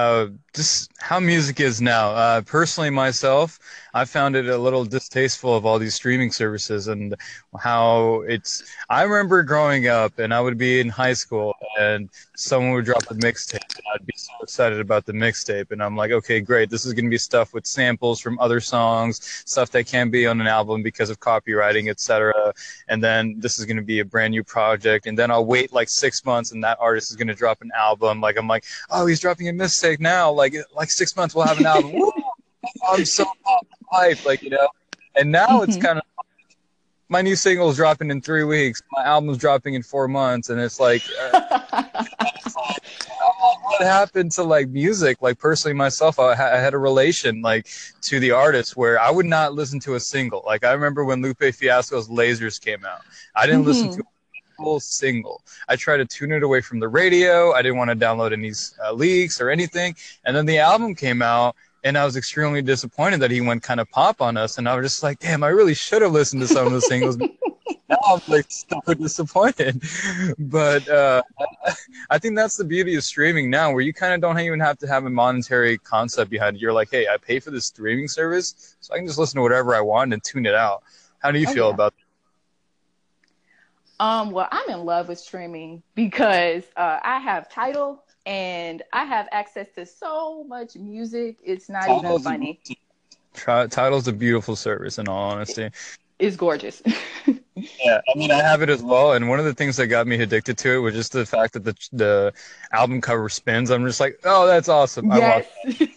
just how music is now. Uh, personally, myself, I found it a little distasteful of all these streaming services and how it's. I remember growing up, and I would be in high school, and someone would drop a mixtape, and I'd be so excited about the mixtape, and I'm like, okay, great, this is going to be stuff with samples from other songs, stuff that can't be on an album because of copywriting, et cetera. And then this is going to be a brand new project, and then I'll wait like six months, and that artist is going to drop an album. Like I'm like, oh, he's dropping a mixtape now. Like like six months, we'll have an album. Woo! I'm so hyped, like you know. And now it's Mm-hmm. kind of my new single's dropping in three weeks. My album's dropping in four months, and it's like, uh, what happened to like music? Like personally, myself, I, ha- I had a relation like to the artist where I would not listen to a single. Like I remember when Lupe Fiasco's Lasers came out, I didn't listen to Mm-hmm. a full single. I tried to tune it away from the radio. I didn't want to download any uh, leaks or anything. And then the album came out, and I was extremely disappointed that he went kind of pop on us. And I was just like, damn, I really should have listened to some of the singles. Now I'm like so disappointed. But uh, I think that's the beauty of streaming now, where you kind of don't even have to have a monetary concept behind it. You're like, hey, I pay for this streaming service, so I can just listen to whatever I want and tune it out. How do you Oh feel yeah. about Um, well, I'm in love with streaming because uh, I have Tidal and I have access to so much music. It's not that? even Tidal's a, funny. Tri- Tidal's a beautiful service, in all honesty. It's gorgeous. Yeah, I mean, I have it as well, and one of the things that got me addicted to it was just the fact that the the album cover spins. I'm just like, oh, that's awesome. I want Yes.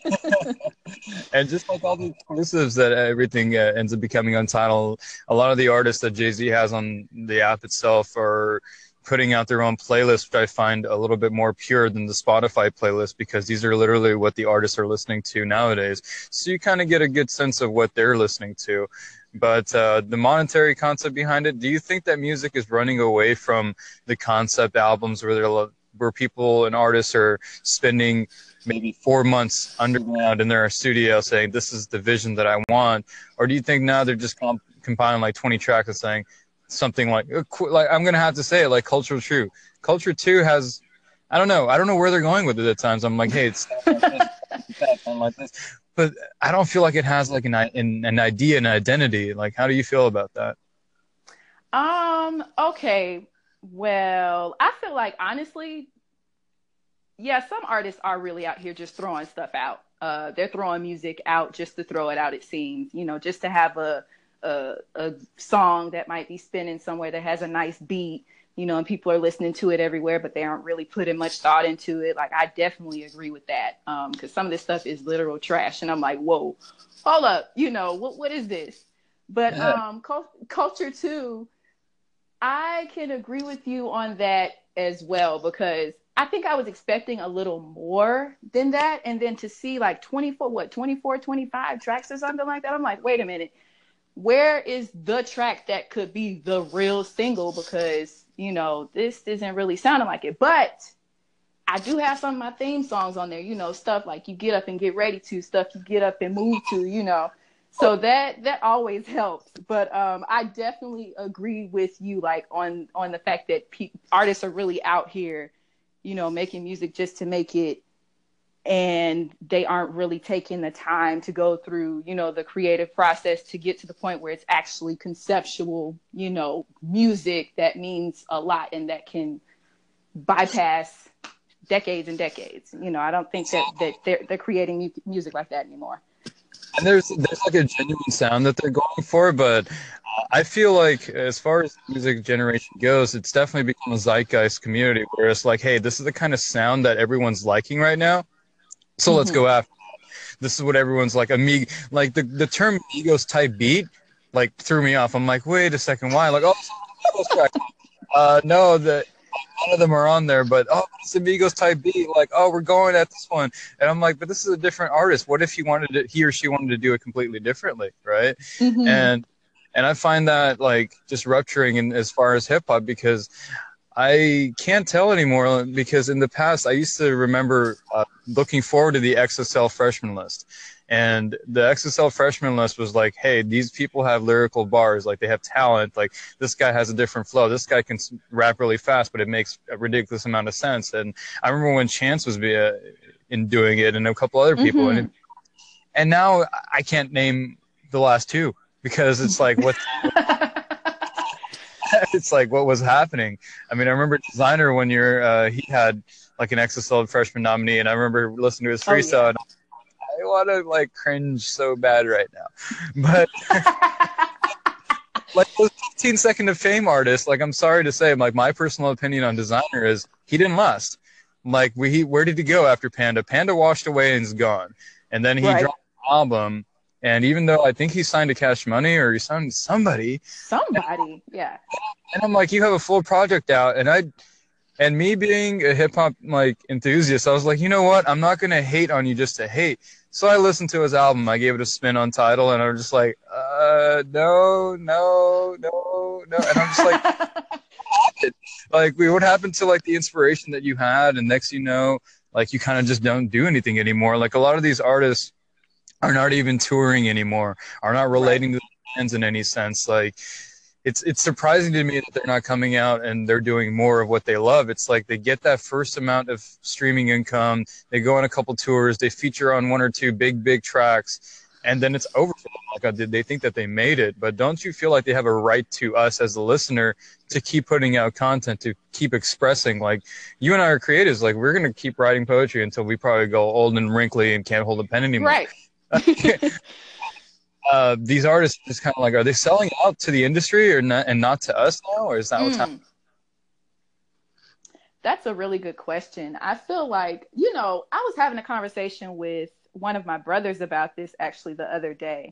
And just like all the exclusives that everything uh, ends up becoming on Tidal, a lot of the artists that Jay-Z has on the app itself are putting out their own playlists, which I find a little bit more pure than the Spotify playlist, because these are literally what the artists are listening to nowadays. So you kind of get a good sense of what they're listening to. But uh, the monetary concept behind it, do you think that music is running away from the concept albums where they're where people and artists are spending maybe four months underground in their studio saying, this is the vision that I want? Or do you think now they're just comp- compiling like twenty tracks and saying something like, like I'm going to have to say it, like Culture True. Culture Two has, I don't know. I don't know where they're going with it at times. I'm like, hey, it's like this. But I don't feel like it has like an, an, an idea, an identity. Like, how do you feel about that? Um, okay. Well, I feel like honestly, yeah, some artists are really out here just throwing stuff out. Uh, they're throwing music out just to throw it out, it seems, you know, just to have a, a, a song that might be spinning somewhere that has a nice beat, you know, and people are listening to it everywhere, but they aren't really putting much thought into it. Like, I definitely agree with that. Um, cause some of this stuff is literal trash. And I'm like, whoa, hold up. You know, what, what is this? But, Yeah. um, cult- Culture Two, I can agree with you on that as well, because I think I was expecting a little more than that. And then to see like twenty-four, what, twenty-four, twenty-five tracks or something like that. I'm like, wait a minute, where is the track that could be the real single? Because, you know, this isn't really sounding like it. But I do have some of my theme songs on there, you know, stuff like you get up and get ready to, stuff you get up and move to, you know. So that that always helps. But um, I definitely agree with you, like on on the fact that pe- artists are really out here, you know, making music just to make it, and they aren't really taking the time to go through, you know, the creative process to get to the point where it's actually conceptual, you know, music that means a lot and that can bypass decades and decades. You know, I don't think that, that they're, they're creating mu- music like that anymore. And there's there's like a genuine sound that they're going for, but I feel like as far as music generation goes, it's definitely become a zeitgeist community where it's like, hey, this is the kind of sound that everyone's liking right now, so let's Mhm. go after it. This is what everyone's like. Amig, like the the term Migos type beat, like threw me off. I'm like, wait a second, why? Like, oh, it's a Migos track. Uh, no, the none of them are on there, but oh, it's Amigos type beat. Like, oh, we're going at this one, and I'm like, but this is a different artist. What if he wanted to, he or she wanted to do it completely differently, right? Mhm. And and I find that like just rupturing in as far as hip hop, because I can't tell anymore, because in the past I used to remember uh, looking forward to the X S L freshman list. And the X S L freshman list was like, hey, these people have lyrical bars, like they have talent, like this guy has a different flow, this guy can rap really fast, but it makes a ridiculous amount of sense. And I remember when Chance was be, uh, in doing it, and a couple other people. Mm-hmm. And it, and now I can't name the last two because it's like what it's like what was happening. I mean, I remember Designer one year, uh, he had like an X S L freshman nominee, and I remember listening to his freestyle. Oh, yeah. And I want to like cringe so bad right now, but like those fifteen second of fame artists, like I'm sorry to say, like my personal opinion on Designer is he didn't last. Like we, he, where did he go after Panda? Panda washed away and is gone, and then he right. dropped an album. And even though I think he signed to Cash Money or he signed to somebody, somebody, yeah. And I'm like, you have a full project out, and I, and me being a hip hop like enthusiast, I was like, you know what? I'm not gonna hate on you just to hate. So I listened to his album. I gave it a spin on Tidal, and I was just like, uh, no, no, no, no. And I'm just like, like, what happened to like the inspiration that you had? And next, you know, like you kind of just don't do anything anymore. Like a lot of these artists are not even touring anymore, are not relating right. to the fans in any sense. Like, it's it's surprising to me that they're not coming out and they're doing more of what they love. It's like they get that first amount of streaming income, they go on a couple tours, they feature on one or two big, big tracks, and then it's over for them. Like, they think that they made it, but don't you feel like they have a right to us as the listener to keep putting out content, to keep expressing? Like, you and I are creatives. Like, we're going to keep writing poetry until we probably go old and wrinkly and can't hold a pen anymore. Right. uh, these artists just kind of like, are they selling out to the industry or not, and not to us now, or is that what's mm. happening? That's a really good question. I feel like, you know, I was having a conversation with one of my brothers about this actually the other day,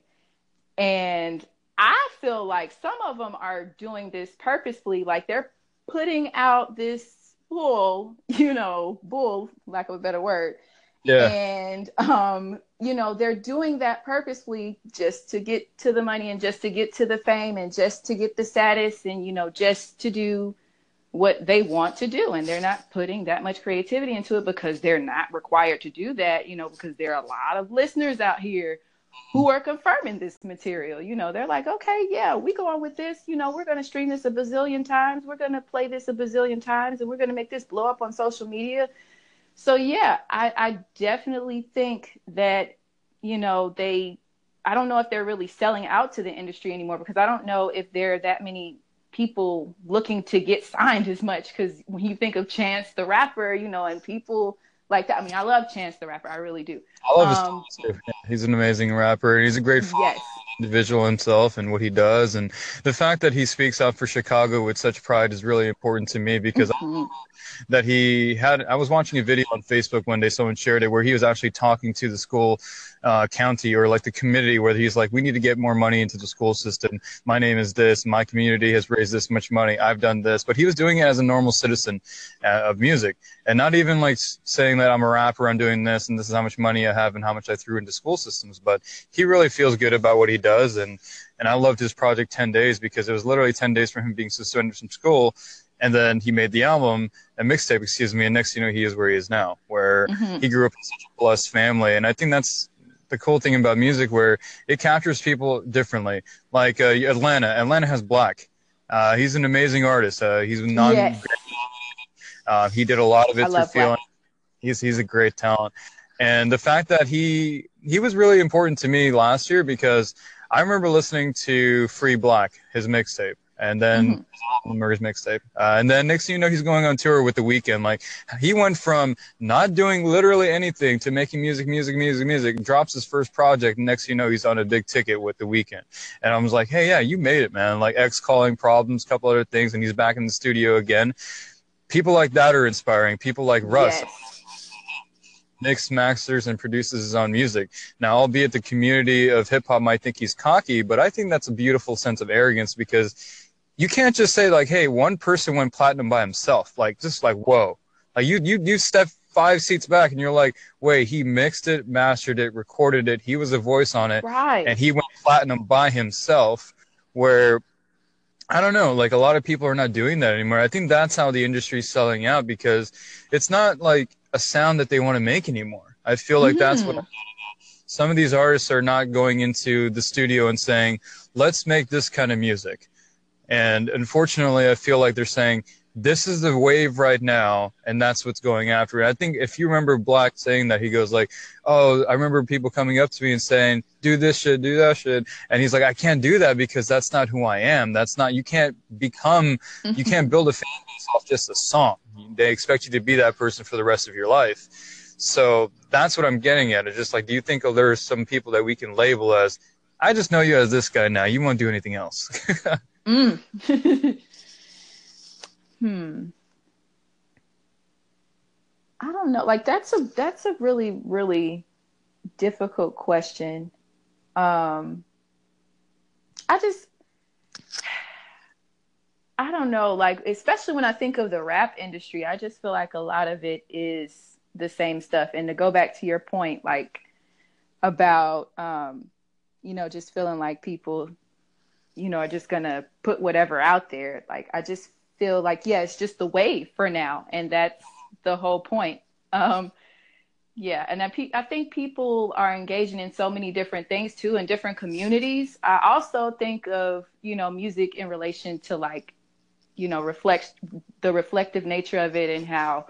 and I feel like some of them are doing this purposefully, like they're putting out this bull, you know, bull, lack of a better word. Yeah. And, um, you know, they're doing that purposely just to get to the money and just to get to the fame and just to get the status and, you know, just to do what they want to do. And they're not putting that much creativity into it because they're not required to do that, you know, because there are a lot of listeners out here who are confirming this material. You know, they're like, okay, yeah, we go on with this. You know, we're going to stream this a bazillion times. We're going to play this a bazillion times and we're going to make this blow up on social media. So, yeah, I, I definitely think that, you know, they, I don't know if they're really selling out to the industry anymore, because I don't know if there are that many people looking to get signed as much. Because when you think of Chance the Rapper, you know, and people like that, I mean, I love Chance the Rapper. I really do. I love um, his too. Yeah, he's an amazing rapper. He's a great yes. individual himself and what he does. And the fact that he speaks out for Chicago with such pride is really important to me, because mm-hmm. that he had, I was watching a video on Facebook one day, someone shared it, where he was actually talking to the school uh, county or like the committee, where he's like, we need to get more money into the school system. My name is this, my community has raised this much money, I've done this. But he was doing it as a normal citizen uh, of music, and not even like saying that I'm a rapper, I'm doing this, and this is how much money I have and how much I threw into school systems. But he really feels good about what he does. And, and I loved his project ten days, because it was literally ten days from him being suspended from school. And then he made the album, a mixtape, excuse me, and next, you know, he is where he is now, where mm-hmm. he grew up in such a blessed family. And I think that's the cool thing about music, where it captures people differently. Like uh, Atlanta. Atlanta has Black. Uh, he's an amazing artist. Uh, he's non. Yes. Uh, he did a lot of it I through love feeling. Black. He's he's a great talent, and the fact that he he was really important to me last year, because I remember listening to Free Black, his mixtape. And then mm-hmm. Murray's mixtape. Uh, and then next thing you know, he's going on tour with The Weeknd. Like, he went from not doing literally anything to making music, music, music, music, drops his first project. And next thing you know, he's on a big ticket with The Weeknd. And I was like, hey, yeah, you made it, man. Like, X Calling Problems, a couple other things. And he's back in the studio again. People like that are inspiring. People like Russ. Yes. Mixes, masters, and produces his own music. Now, albeit the community of hip-hop might think he's cocky, but I think that's a beautiful sense of arrogance, because you can't just say, like, hey, one person went platinum by himself. Like, just like, whoa. Like, you you you step five seats back, and you're like, wait, he mixed it, mastered it, recorded it, he was a voice on it, right. and he went platinum by himself, where, I don't know, like, a lot of people are not doing that anymore. I think that's how the industry's selling out, because it's not, like, a sound that they want to make anymore. I feel like mm-hmm. that's what some of these artists are not going into the studio and saying, let's make this kind of music. And unfortunately, I feel like they're saying, this is the wave right now, and that's what's going after it. I think if you remember Black saying that, he goes like, oh, I remember people coming up to me and saying, do this shit, do that shit. And he's like, I can't do that because that's not who I am. That's not, you can't become, you can't build a fan base off just a song. They expect you to be that person for the rest of your life. So that's what I'm getting at. It's just like, do you think, oh, there are some people that we can label as, I just know you as this guy now. You won't do anything else. mm. hmm. I don't know. Like, that's a, that's a really, really difficult question. Um, I just, I don't know. Like, especially when I think of the rap industry, I just feel like a lot of it is the same stuff. And to go back to your point, like about, um, you know, just feeling like people, you know, are just going to put whatever out there. Like, I just feel like, yeah, it's just the wave for now. And that's the whole point. Um, yeah. And I, pe- I think people are engaging in so many different things too, in different communities. I also think of, you know, music in relation to like, you know, reflects the reflective nature of it, and how,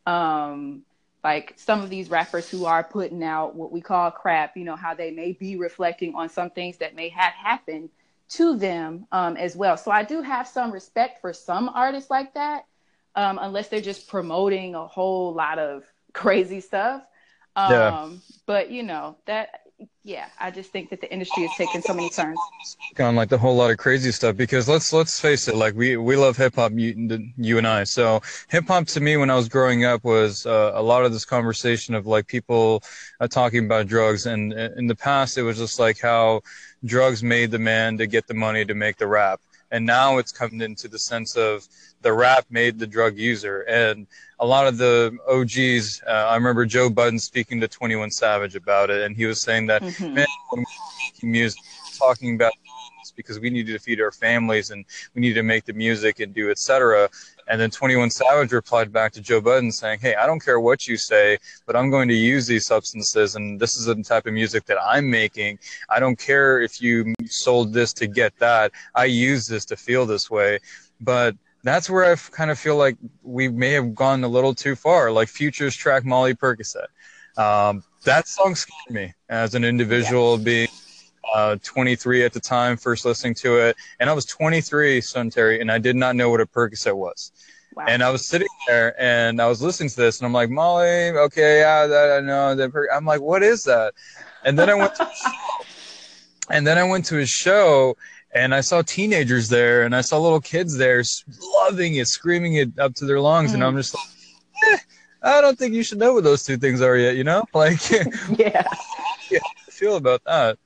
um, like some of these rappers who are putting out what we call crap, you know, how they may be reflecting on some things that may have happened to them um, as well. So I do have some respect for some artists like that, um, unless they're just promoting a whole lot of crazy stuff. Um, Yeah. But, you know, that, yeah, I just think that the industry is taking so many turns. On like the whole lot of crazy stuff, because let's let's face it, like we we love hip hop, you, you and I. So hip hop to me when I was growing up was uh, a lot of this conversation of like people uh, talking about drugs, and in the past it was just like how drugs made the man to get the money to make the rap, and now it's come into the sense of the rap made the drug user. And a lot of the O Gs, uh, I remember Joe Budden speaking to twenty-one Savage about it, and he was saying that, Mm-hmm. man, when we were making music, we were talking about doing this because we needed to feed our families and we needed to make the music and do et cetera. And then twenty-one Savage replied back to Joe Budden saying, hey, I don't care what you say, but I'm going to use these substances, and this is the type of music that I'm making. I don't care if you sold this to get that. I use this to feel this way. But that's where I kind of feel like we may have gone a little too far, like Future's track Molly Percocet. Um, that song scared me as an individual, yeah. being uh, twenty-three at the time, first listening to it. And I was twenty-three, son Terry, and I did not know what a Percocet was. Wow. And I was sitting there and I was listening to this and I'm like, Molly, okay, yeah, that I know. That per-. I'm like, what is that? And then I went to a show. And then I went to his show. And I saw teenagers there, and I saw little kids there loving it, screaming it up to their lungs. Mm. And I'm just like, eh, I don't think you should know what those two things are yet, you know? Like, yeah. How do you feel about that?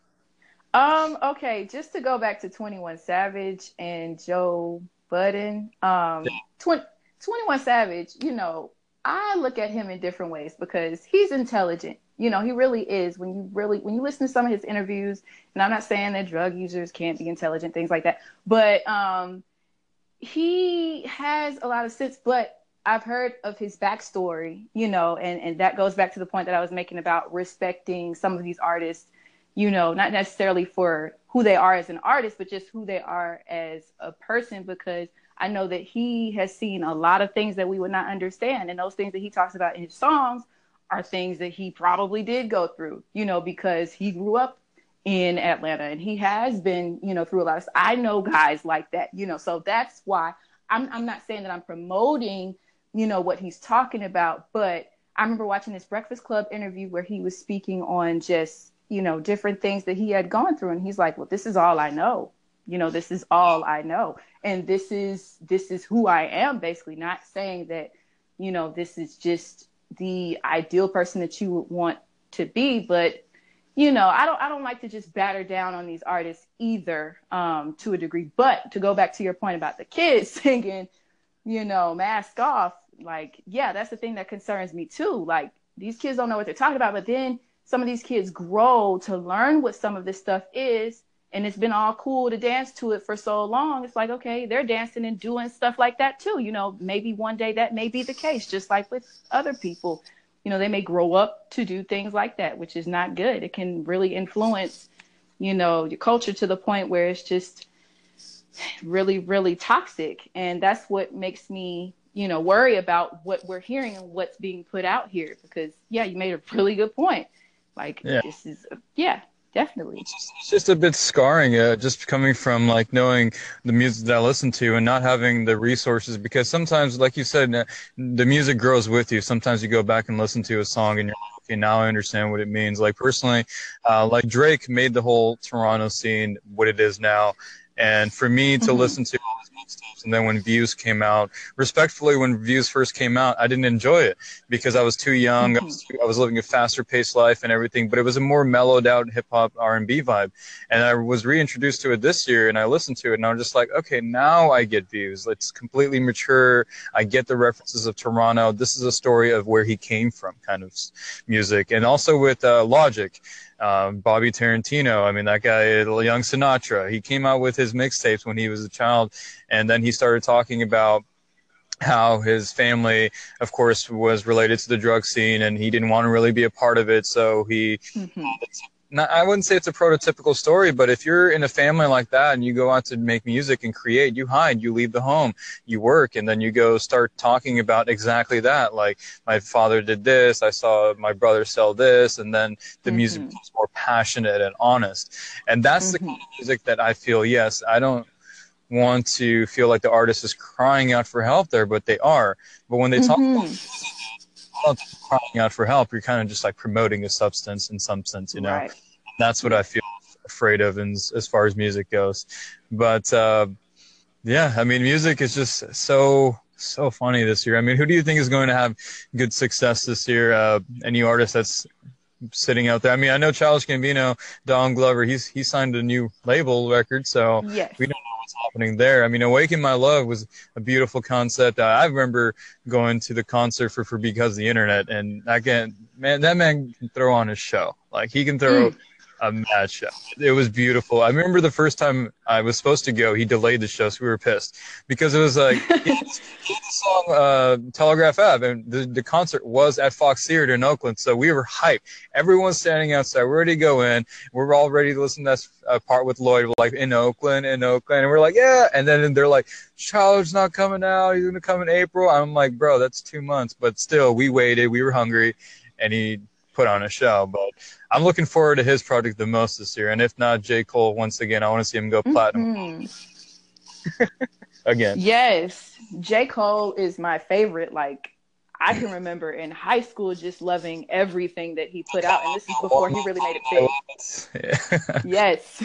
Um, okay, just to go back to twenty-one Savage and Joe Budden. Um, yeah. twenty, twenty-one Savage, you know, I look at him in different ways because he's intelligent. You know, he really is. When you really, when you listen to some of his interviews, and I'm not saying that drug users can't be intelligent, things like that, but um, he has a lot of sense. But I've heard of his backstory, you know, and, and that goes back to the point that I was making about respecting some of these artists, you know, not necessarily for who they are as an artist, but just who they are as a person, because I know that he has seen a lot of things that we would not understand. And those things that he talks about in his songs are things that he probably did go through, you know, because he grew up in Atlanta and he has been, you know, through a lot of, I know guys like that, you know, so that's why I'm, I'm not saying that I'm promoting, you know, what he's talking about, but I remember watching this Breakfast Club interview where he was speaking on just, you know, different things that he had gone through. And he's like, well, this is all I know. You know, this is all I know. And this is, this is who I am, basically, not saying that, you know, this is just the ideal person that you would want to be. But, you know, I don't I don't like to just batter down on these artists either, um, to a degree. But to go back to your point about the kids singing, you know, Mask Off, like, yeah, that's the thing that concerns me too. Like, these kids don't know what they're talking about, but then some of these kids grow to learn what some of this stuff is. And it's been all cool to dance to it for so long. It's like, okay, they're dancing and doing stuff like that too. You know, maybe one day that may be the case, just like with other people. You know, they may grow up to do things like that, which is not good. It can really influence, you know, your culture to the point where it's just, really, really toxic. And that's what makes me, you know, worry about what we're hearing and what's being put out here. Because, yeah, you made a really good point. Like, Yeah. this is, yeah, definitely. It's just, it's just a bit scarring, uh, just coming from like knowing the music that I listen to and not having the resources. Because sometimes, like you said, uh, the music grows with you. Sometimes you go back and listen to a song and you're like, okay, now I understand what it means. Like personally, uh, like Drake made the whole Toronto scene what it is now. And for me to Mm-hmm. listen to all his mixtapes, and then when Views came out, respectfully, when Views first came out, I didn't enjoy it because I was too young. Mm-hmm. I was, too, I was living a faster paced life and everything, but it was a more mellowed out hip hop R and B vibe. And I was reintroduced to it this year, and I listened to it, and I was just like, okay, now I get Views. It's completely mature. I get the references of Toronto. This is a story of where he came from, kind of music, and also with uh, Logic. Um, Bobby Tarantino, I mean, that guy, Young Sinatra, he came out with his mixtapes when he was a child, and then he started talking about how his family, of course, was related to the drug scene, and he didn't want to really be a part of it, so he... Mm-hmm. Not, I wouldn't say it's a prototypical story, but if you're in a family like that and you go out to make music and create, you hide, you leave the home, you work, and then you go start talking about exactly that. Like, my father did this, I saw my brother sell this, and then the Mm-hmm. music becomes more passionate and honest. And that's Mm-hmm. the kind of music that I feel, yes, I don't want to feel like the artist is crying out for help there, but they are. But when they talk Mm-hmm. about crying out for help, you're kind of just like promoting a substance in some sense, you know? Right. That's what I feel afraid of in, as far as music goes. But uh, yeah, I mean, music is just so, so funny this year. I mean, who do you think is going to have good success this year? Uh, any artist that's sitting out there? I mean, I know Childish Gambino, Don Glover, he's he signed a new label record, so Yes. we don't know what's happening there. I mean, Awaken My Love was a beautiful concept. Uh, I remember going to the concert for, for Because of the Internet, and I can, man, that man can throw on his show. Like, he can throw... Mm. a mad show. It was beautiful. I remember the first time I was supposed to go, he delayed the show, so we were pissed because it was like he had the song uh, "Telegraph Ave," and the, the concert was at Fox Theater in Oakland, so we were hyped. Everyone's standing outside. We're ready to go in. We're all ready to listen to that uh, part with Lloyd. We're like, in Oakland, in Oakland, and we're like, yeah. And then they're like, Child's not coming out. He's gonna come in April. I'm like, bro, that's two months. But still, we waited. We were hungry, and he put on a show. But I'm looking forward to his project the most this year, and if not, J. Cole, once again, I want to see him go platinum Mm-hmm. again. Yes, J. Cole is my favorite. Like, I can remember in high school just loving everything that he put out, and this is before he really made it big. Yeah. Yes.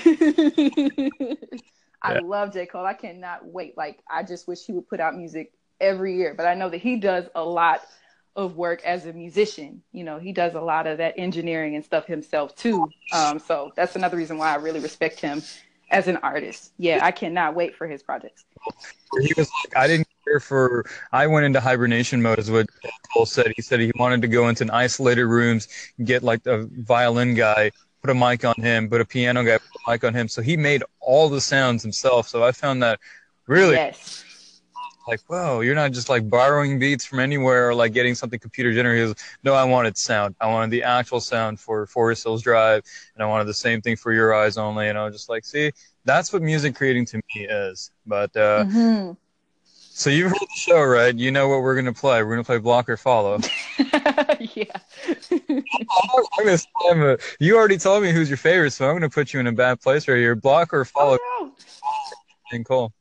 I Yeah. love J. Cole. I cannot wait. Like, I just wish he would put out music every year, but I know that he does a lot of work as a musician. You know, he does a lot of that engineering and stuff himself too. Um, so that's another reason why I really respect him as an artist. Yeah, I cannot wait for his projects. He was like, I didn't care for, I went into hibernation mode, is what Cole said. He said he wanted to go into an isolated rooms, get like a violin guy, put a mic on him, put a piano guy, put a mic on him. So he made all the sounds himself. So I found that really Yes. like, whoa, you're not just like borrowing beats from anywhere or like getting something computer generated. No, I wanted sound. I wanted the actual sound for Forest Hills Drive, and I wanted the same thing for Your Eyes Only. And I was just like, see, that's what music creating to me is. But uh, Mm-hmm. so you've heard the show, right? You know what we're gonna play. We're gonna play Block or Follow. Yeah. I'm gonna slam a, you already told me who's your favorite, so I'm gonna put you in a bad place right here. Block or Follow, Oh, no. and Cole.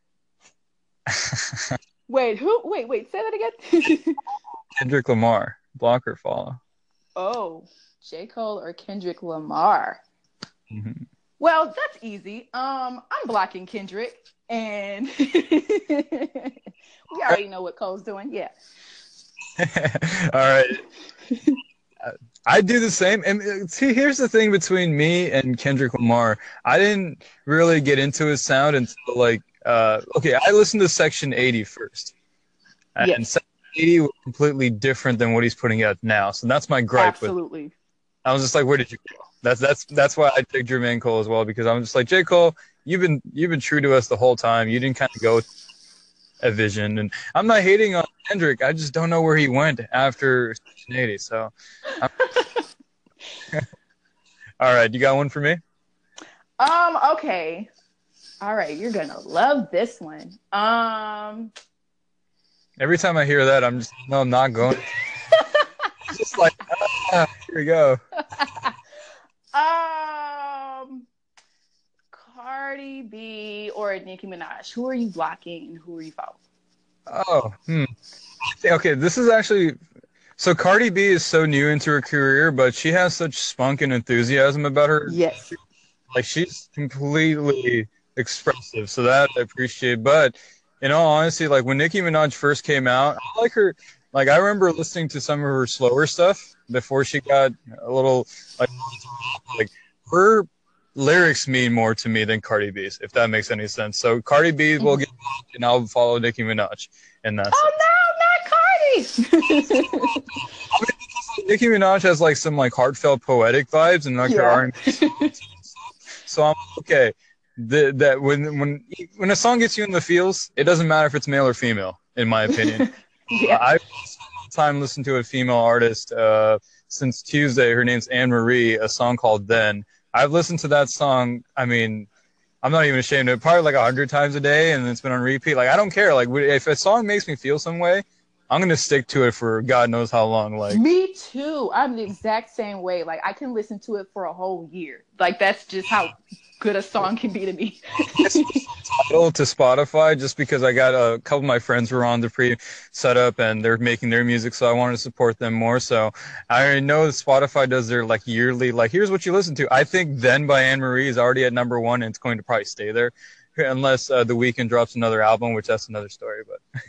Wait, who? Wait, wait. Say that again. Kendrick Lamar. Block or Follow. Oh, J. Cole or Kendrick Lamar? Mm-hmm. Well, that's easy. Um, I'm blocking Kendrick, and we already know what Cole's doing. Yeah. All right. I do the same. And uh, see, here's the thing between me and Kendrick Lamar. I didn't really get into his sound until like, uh, okay, I listened to Section eighty first. And Yes. Section eighty was completely different than what he's putting out now. So that's my gripe with Absolutely. I was just like, where did you go? That's that's that's why I picked Jermaine Cole as well, because I'm just like, J. Cole, you've been you've been true to us the whole time. You didn't kind of go with a vision, and I'm not hating on Kendrick. I just don't know where he went after Section eighty. So, I'm... all right, you got one for me? Um. Okay. All right, you're gonna love this one. Um, Every time I hear that, I'm just no, I'm not going. It's just like, ah, here we go. um, Cardi B or Nicki Minaj. Who are you blocking? And who are you following? Oh, hmm. Okay, this is actually so Cardi B is so new into her career, but she has such spunk and enthusiasm about her. Yes. Like she's completely expressive, so that I appreciate. But in all honesty, like when Nicki Minaj first came out, I like her. Like I remember listening to some of her slower stuff before she got a little like like her lyrics mean more to me than Cardi B's, if that makes any sense. So Cardi B will get blocked, and I'll follow Nicki Minaj, and that's. Oh no, not Cardi! I mean, because like, Nicki Minaj has like some like heartfelt poetic vibes and like her Yeah. R and B. So I'm okay. The, that when when when a song gets you in the feels, it doesn't matter if it's male or female, in my opinion. Yeah. I've spent my time listening to a female artist uh, since Tuesday. Her name's Anne Marie. A song called "Then." I've listened to that song. I mean, I'm not even ashamed of it. Probably like a hundred times a day, and it's been on repeat. Like I don't care. Like if a song makes me feel some way, I'm gonna stick to it for God knows how long. Like Me too. I'm the exact same way. Like I can listen to it for a whole year. Like that's just how good a song can be to me. title to Spotify just because I got a couple of my friends were on the pre setup and they're making their music, so I wanted to support them more. So I already know that Spotify does their like yearly like here's what you listen to. I think "Then" by Anne Marie is already at number one and it's going to probably stay there unless uh, The Weeknd drops another album, which that's another story.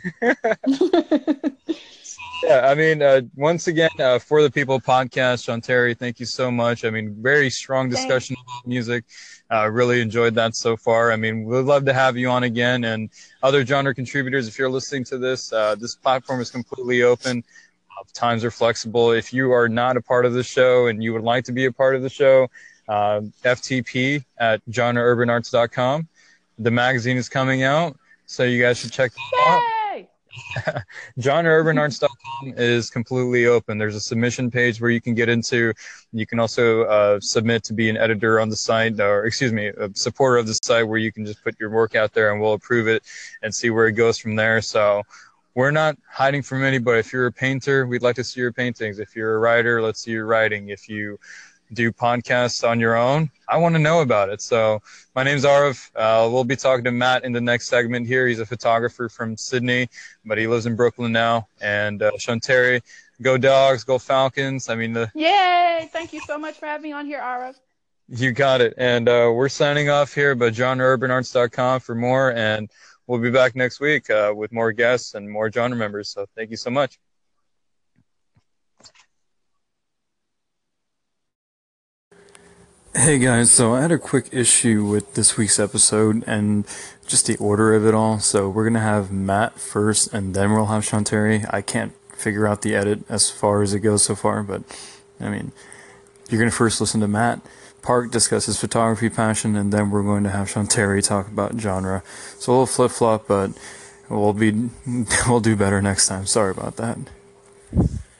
But yeah, I mean, uh, once again, uh, For the People podcast, Shantari, thank you so much. I mean, very strong discussion about music. I uh, really enjoyed that so far. I mean, we'd love to have you on again. And other genre contributors, if you're listening to this, uh, this platform is completely open. Uh, times are flexible. If you are not a part of the show and you would like to be a part of the show, uh, F T P at genre urban arts dot com. The magazine is coming out, so you guys should check that out. genre urban arts dot com is completely open. There's a submission page where you can get into. You can also uh, submit to be an editor on the site, or excuse me, a supporter of the site, where you can just put your work out there and we'll approve it and see where it goes from there. So we're not hiding from anybody. If you're a painter, we'd like to see your paintings. If you're a writer, let's see your writing. If you do podcasts on your own, I want to know about it. So my name's Arav. Uh, we'll be talking to Matt in the next segment here. He's a photographer from Sydney, but he lives in Brooklyn now. And uh, Shantari, go Dogs, go Falcons. I mean, the Yay! Thank you so much for having me on here, Arav. You got it. And uh, we're signing off here, but genre urban arts dot com for more. And we'll be back next week uh, with more guests and more genre members. So thank you so much. Hey guys, so I had a quick issue with this week's episode and just the order of it all. So we're going to have Matt first and then we'll have Shantari. I can't figure out the edit as far as it goes so far, but I mean, you're going to first listen to Matt Park discuss his photography passion, and then we're going to have Shantari talk about genre. So a little flip-flop, but we'll be we'll do better next time. Sorry about that.